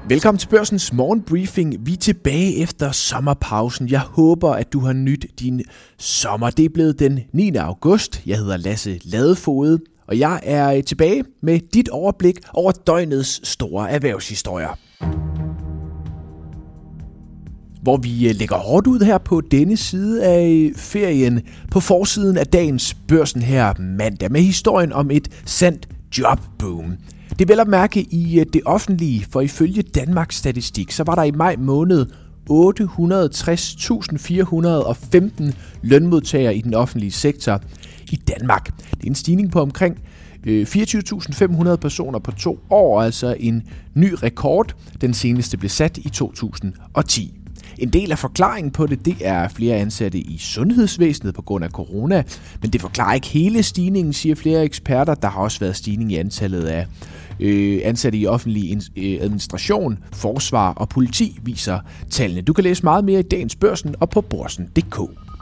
Velkommen til Børsens morgenbriefing. Vi er tilbage efter sommerpausen. Jeg håber, at du har nydt din sommer. Det er blevet den 9. august. Jeg hedder Lasse Ladefoged, og jeg er tilbage med dit overblik over døgnets store erhvervshistorier. Hvor vi lægger hårdt ud her på denne side af ferien på forsiden af dagens Børsen her mandag med historien om et sandt jobboom. Det er vel at mærke i det offentlige, for ifølge Danmarks Statistik, så var der i maj måned 860.415 lønmodtagere i den offentlige sektor i Danmark. Det er en stigning på omkring 24.500 personer på 2 år, altså en ny rekord. Den seneste blev sat i 2010. En del af forklaringen på det er flere ansatte i sundhedsvæsenet på grund af corona, men det forklarer ikke hele stigningen, siger flere eksperter. Der har også været stigning i antallet af ansatte i offentlig administration, forsvar og politi, viser tallene. Du kan læse meget mere i dagens Børsen og på Børsen.dk.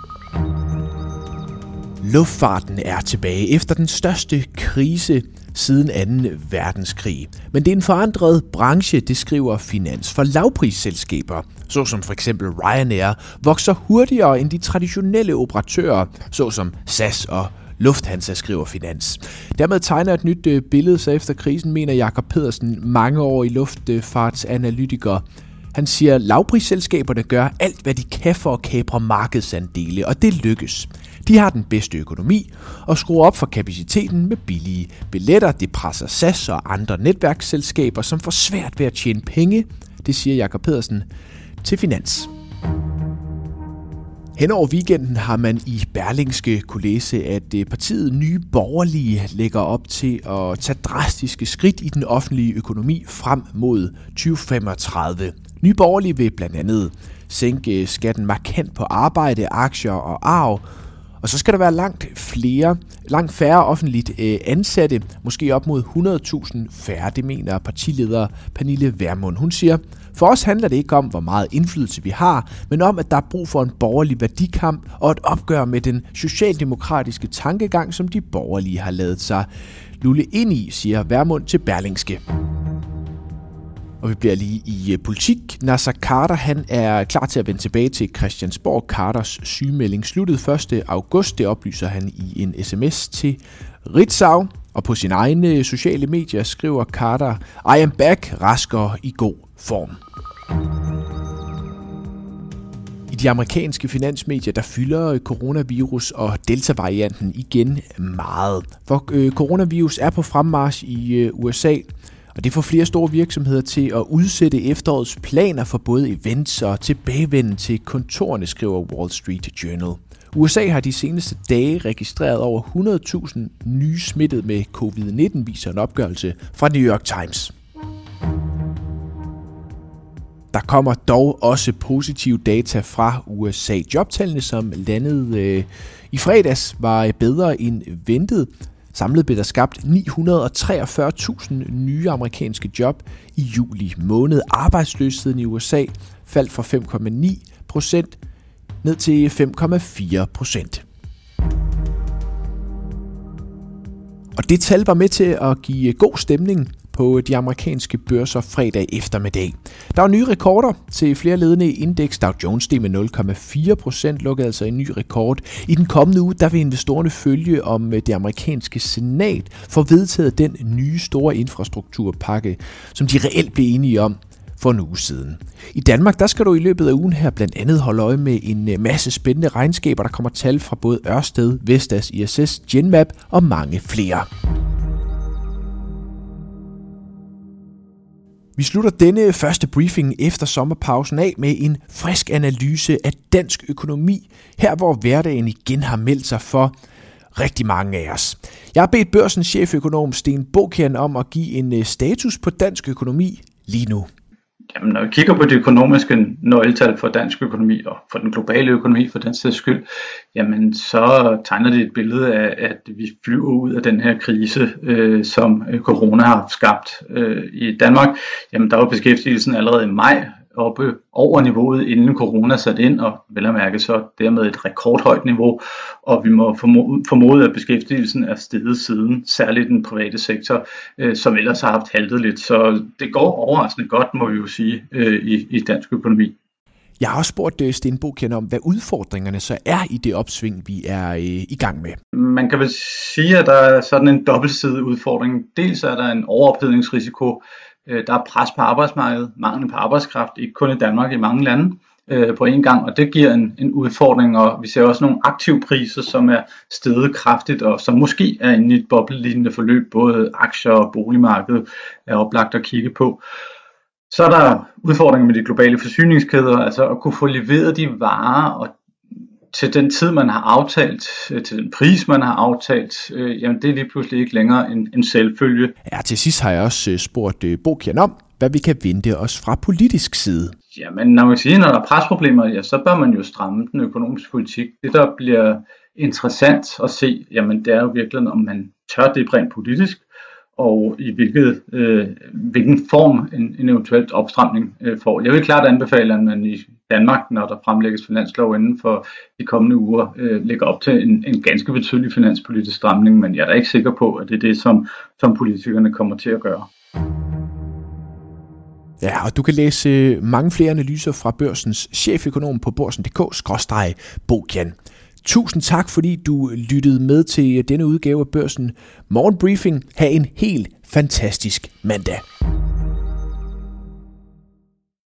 Luftfarten er tilbage efter den største krise siden 2. verdenskrig. Men det er en forandret branche, det skriver Finans. For lavprisselskaber, såsom for eksempel Ryanair, vokser hurtigere end de traditionelle operatører, såsom SAS og Lufthansa, skriver Finans. Dermed tegner et nyt billede, så efter krisen, mener Jakob Pedersen, mangeårig luftfartsanalytiker. Han siger, at lavprisselskaberne gør alt, hvad de kan for at kapre markedsandele, og det lykkes. De har den bedste økonomi og skruer op for kapaciteten med billige billetter. Det presser SAS og andre netværksselskaber, som får svært ved at tjene penge. Det siger Jakob Pedersen til Finans. Hen over weekenden har man i Berlingske kunne læse, at partiet Nye Borgerlige lægger op til at tage drastiske skridt i den offentlige økonomi frem mod 2035. Nye Borgerlige vil blandt andet sænke skatten markant på arbejde, aktier og arv. Og så skal der være langt færre offentligt ansatte, måske op mod 100.000 færre, det mener partileder Pernille Vermund. Hun siger, for os handler det ikke om, hvor meget indflydelse vi har, men om, at der er brug for en borgerlig værdikamp og et opgør med den socialdemokratiske tankegang, som de borgerlige har ladet sig lulle ind i, siger Vermund til Berlingske. Og vi bliver lige i politik. Naser Khader, han er klar til at vende tilbage til Christiansborg. Khaders sygemelding sluttede 1. august. Det oplyser han i en sms til Ritzau. Og på sine egne sociale medier skriver Khader, I am back, rask og i god form. I de amerikanske finansmedier, der fylder coronavirus og delta-varianten igen meget. For coronavirus er på fremmarch i USA. Og det får flere store virksomheder til at udsætte efterårets planer for både events og tilbagevenden til kontorerne, skriver Wall Street Journal. USA har de seneste dage registreret over 100.000 nye smittet med covid-19, viser en opgørelse fra New York Times. Der kommer dog også positive data fra USA. Jobtallene, som landede i fredags, var bedre end ventet. Samlet blev der skabt 943.000 nye amerikanske job i juli måned. Arbejdsløsheden i USA faldt fra 5,9% ned til 5,4%. Og det tal var med til at give god stemning på de amerikanske børser fredag eftermiddag. Der var nye rekorder til flere ledende indeks. Dow Jones steg med 0,4%, lukkede altså en ny rekord. I den kommende uge, der vil investorerne følge, om det amerikanske senat får vedtaget den nye store infrastrukturpakke, som de reelt blev enige om for en uge siden. I Danmark, der skal du i løbet af ugen her blandt andet holde øje med en masse spændende regnskaber. Der kommer tal fra både Ørsted, Vestas, ISS, Genmap og mange flere. Vi slutter denne første briefing efter sommerpausen af med en frisk analyse af dansk økonomi, her hvor hverdagen igen har meldt sig for rigtig mange af os. Jeg har bedt Børsens cheføkonom Sten Bokian om at give en status på dansk økonomi lige nu. Jamen, når vi kigger på de økonomiske nøgletal for dansk økonomi og for den globale økonomi for den sags skyld, jamen så tegner det et billede af, at vi flyver ud af den her krise, som corona har skabt i Danmark. Jamen, der var beskæftigelsen allerede i maj oppe over niveauet, inden corona satte ind, og vel at mærke så dermed et rekordhøjt niveau, og vi må formode, at beskæftigelsen er steget siden, særligt den private sektor, som ellers har haft haltet lidt. Så det går overraskende godt, må vi jo sige, i dansk økonomi. Jeg har også spurgt Sten Bokian om, hvad udfordringerne så er i det opsving, vi er i gang med. Man kan vel sige, at der er sådan en dobbeltsidig udfordring. Dels er der en overophedningsrisiko, der er pres på arbejdsmarkedet, mangel på arbejdskraft, ikke kun i Danmark, i mange lande på en gang, og det giver en udfordring, og vi ser også nogle aktivpriser, som er steget kraftigt, og som måske er inde i et boblelignende forløb, både aktier og boligmarkedet er oplagt at kigge på. Så er der udfordringen med de globale forsyningskæder, altså at kunne få leveret de varer og til den tid, man har aftalt, til den pris, man har aftalt, jamen det er lige pludselig ikke længere en selvfølge. Ja, til sidst har jeg også spurgt Bokian om, hvad vi kan vente os fra politisk side. Jamen, når man siger, når der er presproblemer, ja, så bør man jo stramme den økonomiske politik. Det, der bliver interessant at se, jamen det er jo virkelig, om man tør det rent politisk, og i hvilken form en eventuelt opstramning får. Jeg vil klart anbefale, at man i Danmark, når der fremlægges finanslov inden for de kommende uger, lægger op til en ganske betydelig finanspolitisk stramning, men jeg er da ikke sikker på, at det er det, som politikerne kommer til at gøre. Ja, og du kan læse mange flere analyser fra Børsens cheføkonom på børsen.dk/Bokian. Tusind tak, fordi du lyttede med til denne udgave af Børsen Morgenbriefing. Ha' en helt fantastisk mandag.